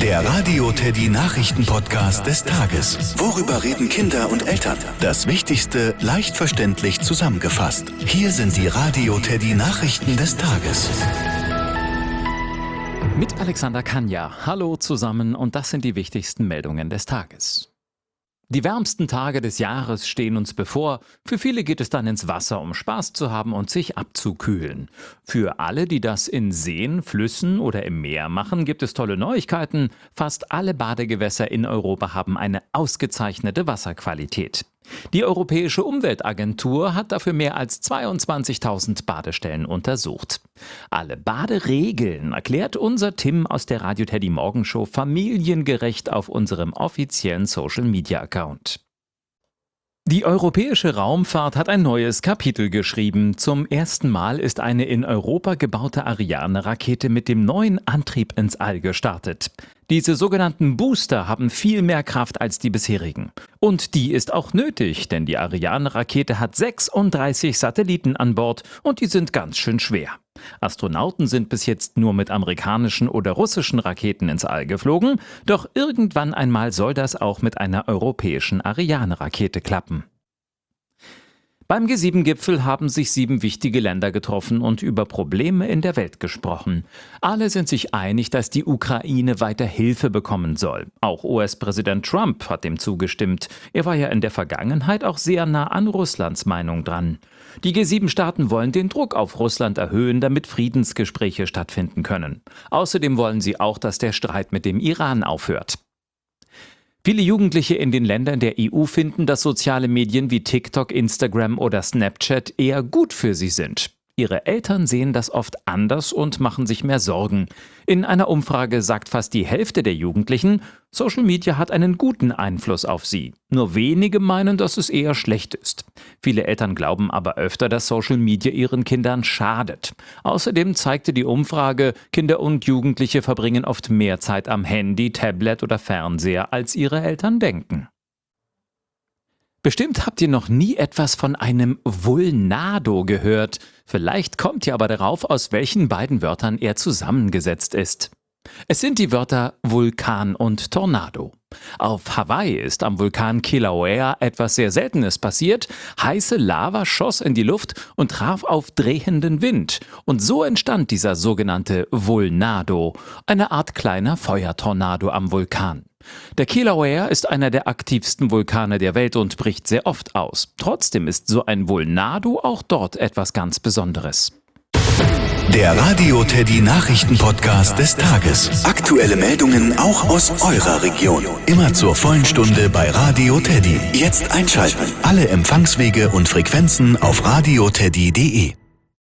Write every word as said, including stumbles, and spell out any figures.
Der Radio Teddy Nachrichten-Podcast des Tages. Worüber reden Kinder und Eltern? Das Wichtigste leicht verständlich zusammengefasst. Hier sind die Radio Teddy Nachrichten des Tages. Mit Alexander Kanja. Hallo zusammen und das sind die wichtigsten Meldungen des Tages. Die wärmsten Tage des Jahres stehen uns bevor. Für viele geht es dann ins Wasser, um Spaß zu haben und sich abzukühlen. Für alle, die das in Seen, Flüssen oder im Meer machen, gibt es tolle Neuigkeiten. Fast alle Badegewässer in Europa haben eine ausgezeichnete Wasserqualität. Die Europäische Umweltagentur hat dafür mehr als zweiundzwanzigtausend Badestellen untersucht. Alle Baderegeln erklärt unser Tim aus der Radio Teddy Morgenshow familiengerecht auf unserem offiziellen Social-Media-Account. Die europäische Raumfahrt hat ein neues Kapitel geschrieben. Zum ersten Mal ist eine in Europa gebaute Ariane-Rakete mit dem neuen Antrieb ins All gestartet. Diese sogenannten Booster haben viel mehr Kraft als die bisherigen. Und die ist auch nötig, denn die Ariane-Rakete hat sechsunddreißig Satelliten an Bord und die sind ganz schön schwer. Astronauten sind bis jetzt nur mit amerikanischen oder russischen Raketen ins All geflogen, doch irgendwann einmal soll das auch mit einer europäischen Ariane-Rakete klappen. Beim G sieben Gipfel haben sich sieben wichtige Länder getroffen und über Probleme in der Welt gesprochen. Alle sind sich einig, dass die Ukraine weiter Hilfe bekommen soll. Auch U S-Präsident Trump hat dem zugestimmt. Er war ja in der Vergangenheit auch sehr nah an Russlands Meinung dran. Die G sieben Staaten wollen den Druck auf Russland erhöhen, damit Friedensgespräche stattfinden können. Außerdem wollen sie auch, dass der Streit mit dem Iran aufhört. Viele Jugendliche in den Ländern der E U finden, dass soziale Medien wie TikTok, Instagram oder Snapchat eher gut für sie sind. Ihre Eltern sehen das oft anders und machen sich mehr Sorgen. In einer Umfrage sagt fast die Hälfte der Jugendlichen, Social Media hat einen guten Einfluss auf sie. Nur wenige meinen, dass es eher schlecht ist. Viele Eltern glauben aber öfter, dass Social Media ihren Kindern schadet. Außerdem zeigte die Umfrage, Kinder und Jugendliche verbringen oft mehr Zeit am Handy, Tablet oder Fernseher, als ihre Eltern denken. Bestimmt habt ihr noch nie etwas von einem Vulnado gehört. Vielleicht kommt ihr aber darauf, aus welchen beiden Wörtern er zusammengesetzt ist. Es sind die Wörter Vulkan und Tornado. Auf Hawaii ist am Vulkan Kilauea etwas sehr Seltenes passiert. Heiße Lava schoss in die Luft und traf auf drehenden Wind. Und so entstand dieser sogenannte Vulnado, eine Art kleiner Feuertornado am Vulkan. Der Kilauea ist einer der aktivsten Vulkane der Welt und bricht sehr oft aus. Trotzdem ist so ein Vulnado auch dort etwas ganz Besonderes. Der Radio Teddy Nachrichten-Podcast des Tages. Aktuelle Meldungen auch aus eurer Region. Immer zur vollen Stunde bei Radio Teddy. Jetzt einschalten. Alle Empfangswege und Frequenzen auf radioteddy punkt de.